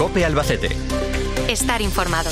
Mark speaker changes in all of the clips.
Speaker 1: COPE Albacete.
Speaker 2: Estar informado.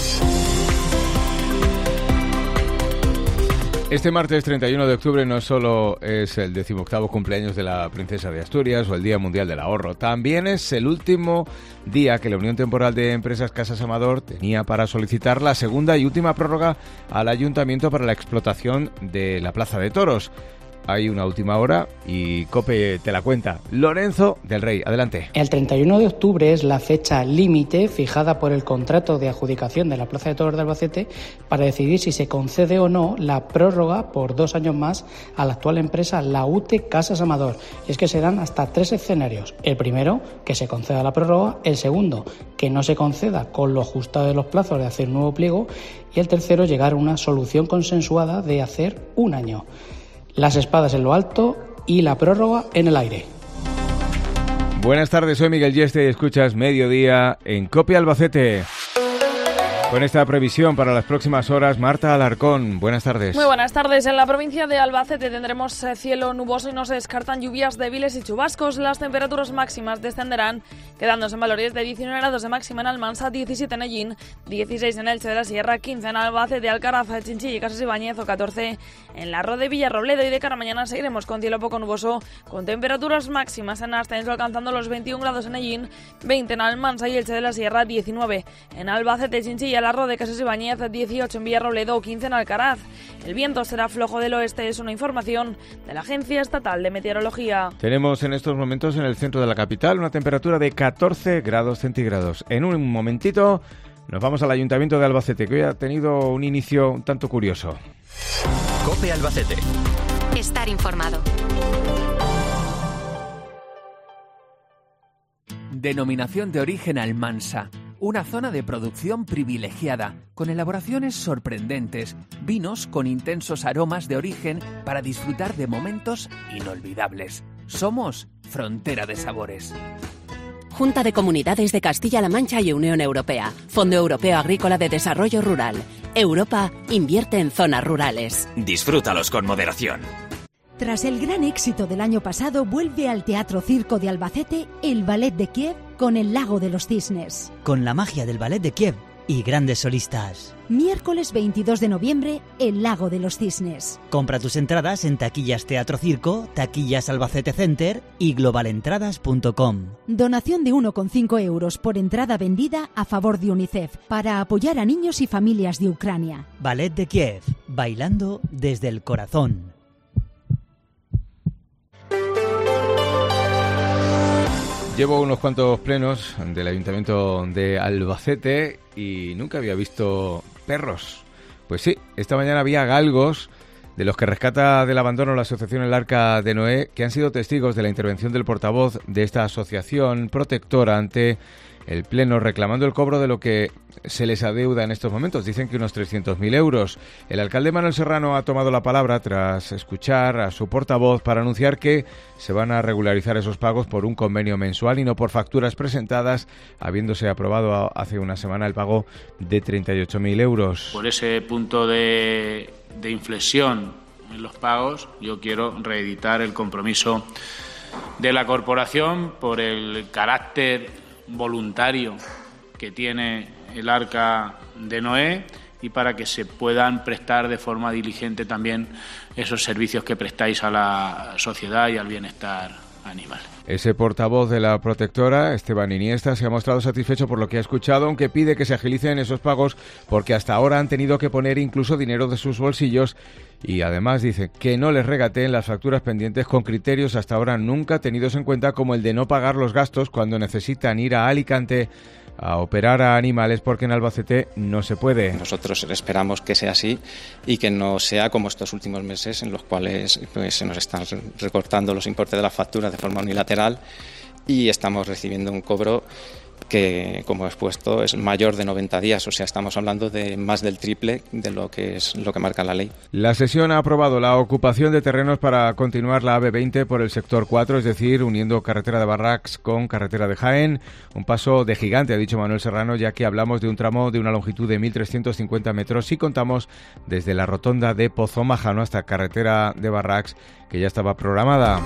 Speaker 3: Este martes 31 de octubre no solo es el 18º cumpleaños de la Princesa de Asturias o el Día Mundial del Ahorro, también es el último día que la Unión Temporal de Empresas Casas Amador tenía para solicitar la segunda y última prórroga al Ayuntamiento para la explotación de la Plaza de Toros. Hay una última hora y COPE te la cuenta. Lorenzo del Rey, adelante.
Speaker 4: El 31 de octubre es la fecha límite fijada por el contrato de adjudicación de la Plaza de Toros de Albacete para decidir si se concede o no la prórroga por 2 años más a la actual empresa La UTE Casas Amador. Y es que se dan hasta 3 escenarios. El primero, que se conceda la prórroga. El segundo, que no se conceda con lo ajustado de los plazos de hacer un nuevo pliego. Y el tercero, llegar a una solución consensuada de hacer 1 año. Las espadas en lo alto y la prórroga en el aire.
Speaker 3: Buenas tardes, soy Miguel Yeste y escuchas Mediodía en COPE Albacete. Con esta previsión para las próximas horas, Marta Alarcón, buenas tardes.
Speaker 5: Muy buenas tardes. En la provincia de Albacete tendremos cielo nuboso y no se descartan lluvias débiles y chubascos. Las temperaturas máximas descenderán, quedándose en valores de 19 grados de máxima en Almansa, 17 en Ellín, 16 en Elche de la Sierra, 15 en Albacete, Alcaraz, Chinchilla y Casas Ibáñez, o 14 en la Rode, Villarrobledo. Y de cara a mañana seguiremos con cielo poco nuboso, con temperaturas máximas en ascenso alcanzando los 21 grados en Ellín, 20 en Almansa y Elche de la Sierra, 19 en Albacete, Chinchilla, la Rode, Casas Ibáñez, 18 en Villarrobledo, 15 en Alcaraz. El viento será flojo del oeste, es una información de la Agencia Estatal de Meteorología.
Speaker 3: Tenemos en estos momentos en el centro de la capital una temperatura de 14 grados centígrados. En un momentito nos vamos al Ayuntamiento de Albacete, que hoy ha tenido un inicio un tanto curioso.
Speaker 1: COPE Albacete.
Speaker 2: Estar informado.
Speaker 6: Denominación de origen Almansa. Una zona de producción privilegiada, con elaboraciones sorprendentes, vinos con intensos aromas de origen para disfrutar de momentos inolvidables. Somos Frontera de Sabores.
Speaker 7: Junta de Comunidades de Castilla-La Mancha y Unión Europea. Fondo Europeo Agrícola de Desarrollo Rural. Europa invierte en zonas rurales.
Speaker 1: Disfrútalos con moderación.
Speaker 8: Tras el gran éxito del año pasado, vuelve al Teatro Circo de Albacete el Ballet de Kiev con El Lago de los Cisnes.
Speaker 9: Con la magia del Ballet de Kiev y grandes solistas.
Speaker 8: Miércoles 22 de noviembre, El Lago de los Cisnes.
Speaker 9: Compra tus entradas en Taquillas Teatro Circo, Taquillas Albacete Center y globalentradas.com.
Speaker 8: Donación de 1,5 euros por entrada vendida a favor de UNICEF para apoyar a niños y familias de Ucrania.
Speaker 9: Ballet de Kiev, bailando desde el corazón.
Speaker 3: Llevo unos cuantos plenos del Ayuntamiento de Albacete y nunca había visto perros. Pues sí, esta mañana había galgos de los que rescata del abandono la asociación El Arca de Noé, que han sido testigos de la intervención del portavoz de esta asociación protectora ante el Pleno, reclamando el cobro de lo que se les adeuda en estos momentos. Dicen que unos 300.000 euros. El alcalde Manuel Serrano ha tomado la palabra tras escuchar a su portavoz para anunciar que se van a regularizar esos pagos por un convenio mensual y no por facturas presentadas, habiéndose aprobado hace una semana el pago de 38.000 euros.
Speaker 10: Por ese punto de inflexión en los pagos, yo quiero reeditar el compromiso de la corporación por el carácter voluntario que tiene el Arca de Noé y para que se puedan prestar de forma diligente también esos servicios que prestáis a la sociedad y al bienestar animal.
Speaker 3: Ese portavoz de la protectora, Esteban Iniesta, se ha mostrado satisfecho por lo que ha escuchado, aunque pide que se agilicen esos pagos porque hasta ahora han tenido que poner incluso dinero de sus bolsillos y además dice que no les regateen las facturas pendientes con criterios hasta ahora nunca tenidos en cuenta, como el de no pagar los gastos cuando necesitan ir a Alicante a operar a animales porque en Albacete no se puede.
Speaker 11: Nosotros esperamos que sea así y que no sea como estos últimos meses en los cuales se nos están recortando los importes de las facturas de forma unilateral y estamos recibiendo un cobro que, como he expuesto, es mayor de 90 días, o sea, estamos hablando de más del triple de lo que marca la ley.
Speaker 3: La sesión ha aprobado la ocupación de terrenos para continuar la AB20 por el sector 4, es decir, uniendo carretera de Barracs con carretera de Jaén, un paso de gigante, ha dicho Manuel Serrano, ya que hablamos de un tramo de una longitud de 1.350 metros y contamos desde la rotonda de Pozomajano hasta carretera de Barracs, que ya estaba programada.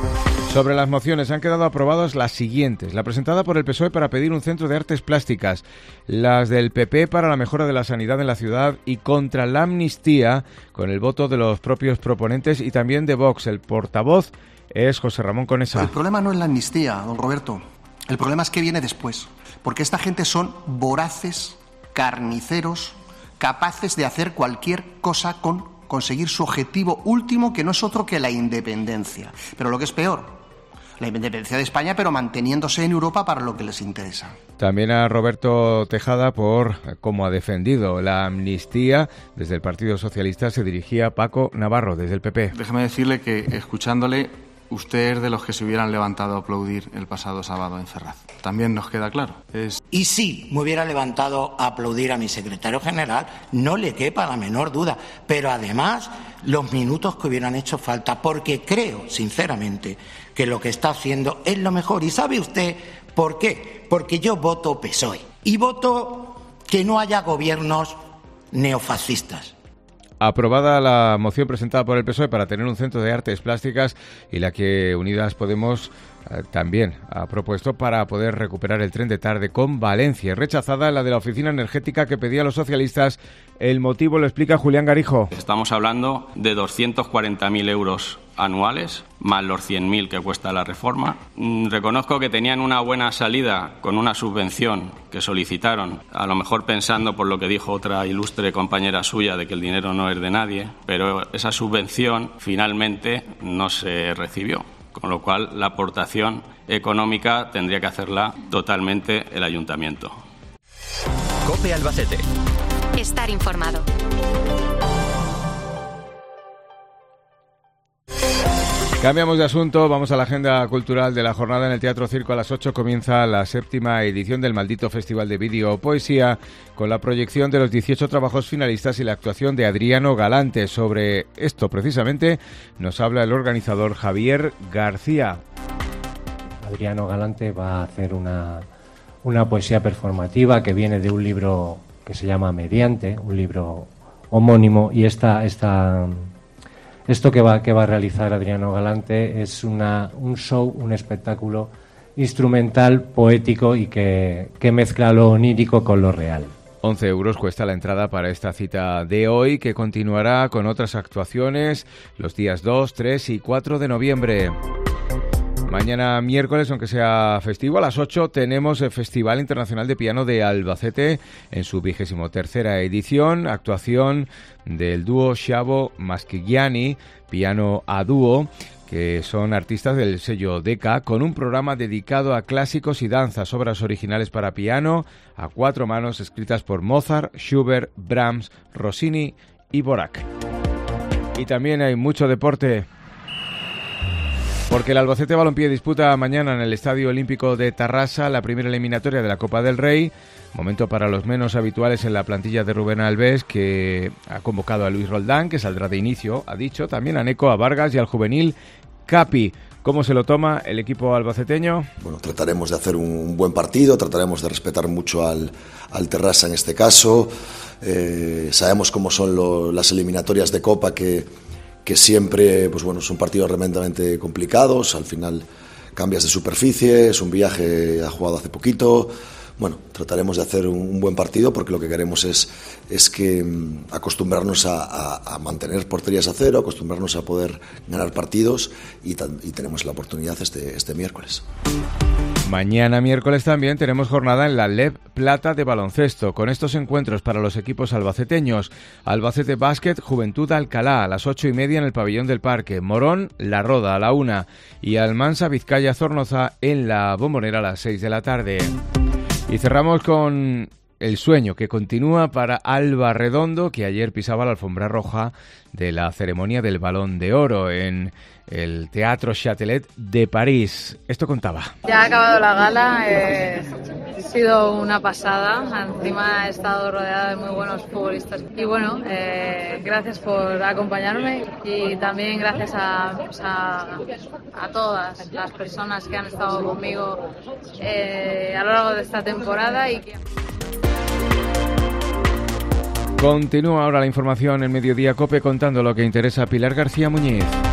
Speaker 3: Sobre las mociones han quedado aprobadas las siguientes. La presentada por el PSOE para pedir un centro de artes plásticas, las del PP para la mejora de la sanidad en la ciudad y contra la amnistía, con el voto de los propios proponentes y también de Vox. El portavoz es José Ramón Conesa.
Speaker 12: El problema no es la amnistía, don Roberto. El problema es que viene después. Porque esta gente son voraces, carniceros, capaces de hacer cualquier cosa con conseguir su objetivo último, que no es otro que la independencia. Pero lo que es peor, la independencia de España, pero manteniéndose en Europa para lo que les interesa.
Speaker 3: También a Roberto Tejada por cómo ha defendido la amnistía. Desde el Partido Socialista se dirigía Paco Navarro, desde el PP.
Speaker 13: Déjeme decirle que, escuchándole, usted es de los que se hubieran levantado a aplaudir el pasado sábado en Ferraz. También nos queda claro.
Speaker 14: Y si me hubiera levantado a aplaudir a mi secretario general, no le quepa la menor duda. Pero además, los minutos que hubieran hecho falta, porque creo, sinceramente, que lo que está haciendo es lo mejor. ¿Y sabe usted por qué? Porque yo voto PSOE. Y voto que no haya gobiernos neofascistas.
Speaker 3: Aprobada la moción presentada por el PSOE para tener un centro de artes plásticas y la que Unidas Podemos también ha propuesto para poder recuperar el tren de tarde con Valencia. Rechazada la de la oficina energética que pedía a los socialistas. El motivo lo explica Julián Garijo.
Speaker 15: Estamos hablando de 240.000 euros anuales, más los 100.000 que cuesta la reforma. Reconozco que tenían una buena salida con una subvención que solicitaron, a lo mejor pensando por lo que dijo otra ilustre compañera suya de que el dinero no es de nadie, pero esa subvención finalmente no se recibió, con lo cual la aportación económica tendría que hacerla totalmente el ayuntamiento.
Speaker 1: COPE Albacete.
Speaker 2: Estar informado.
Speaker 3: Cambiamos de asunto, vamos a la agenda cultural de la jornada. En el Teatro Circo a las 8 comienza la 7ª edición del Maldito Festival de Vídeo Poesía, con la proyección de los 18 trabajos finalistas y la actuación de Adriano Galante. Sobre esto precisamente nos habla el organizador Javier García.
Speaker 16: Adriano Galante va a hacer una poesía performativa que viene de un libro que se llama Mediante, un libro homónimo, y esto que va a realizar Adriano Galante es un show, un espectáculo instrumental, poético y que mezcla lo onírico con lo real.
Speaker 3: 11 euros cuesta la entrada para esta cita de hoy, que continuará con otras actuaciones los días 2, 3 y 4 de noviembre. Mañana miércoles, aunque sea festivo, a las 8 tenemos el Festival Internacional de Piano de Albacete en su 23ª edición, actuación del dúo Xabo Maschigiani, piano a dúo, que son artistas del sello Decca, con un programa dedicado a clásicos y danzas, obras originales para piano a 4 manos escritas por Mozart, Schubert, Brahms, Rossini y Dvorak. Y también hay mucho deporte, porque el Albacete Balompié disputa mañana en el Estadio Olímpico de Tarrasa la primera eliminatoria de la Copa del Rey. Momento para los menos habituales en la plantilla de Rubén Alves, que ha convocado a Luis Roldán, que saldrá de inicio, ha dicho, también a Neco, a Vargas y al juvenil Capi. ¿Cómo se lo toma el equipo albaceteño?
Speaker 17: Bueno, trataremos de hacer un buen partido, trataremos de respetar mucho al Terrassa en este caso. Sabemos cómo son las eliminatorias de Copa, que siempre, pues bueno, son partidos tremendamente complicados. Al final cambias de superficie, es un viaje, ha jugado hace poquito. Bueno, trataremos de hacer un buen partido, porque lo que queremos es que acostumbrarnos a mantener porterías a cero, acostumbrarnos a poder ganar partidos, y tenemos la oportunidad este miércoles.
Speaker 3: Mañana miércoles también tenemos jornada en la LEB Plata de baloncesto, con estos encuentros para los equipos albaceteños: Albacete Básquet, Juventud Alcalá a las 8:30 en el Pabellón del Parque, Morón La Roda a la 1 y Almansa Vizcaya Zornoza en la Bombonera a las 6 de la tarde. Y cerramos con el sueño que continúa para Alba Redondo, que ayer pisaba la alfombra roja de la ceremonia del Balón de Oro en el Teatro Châtelet de París. Esto contaba.
Speaker 18: Ya ha acabado la gala, ha sido una pasada. Encima he estado rodeada de muy buenos futbolistas. Y bueno, gracias por acompañarme, y también gracias a todas las personas que han estado conmigo a lo largo de esta temporada. Y que...
Speaker 3: Continúa ahora la información en Mediodía COPE, contando lo que interesa a Pilar García Muñiz.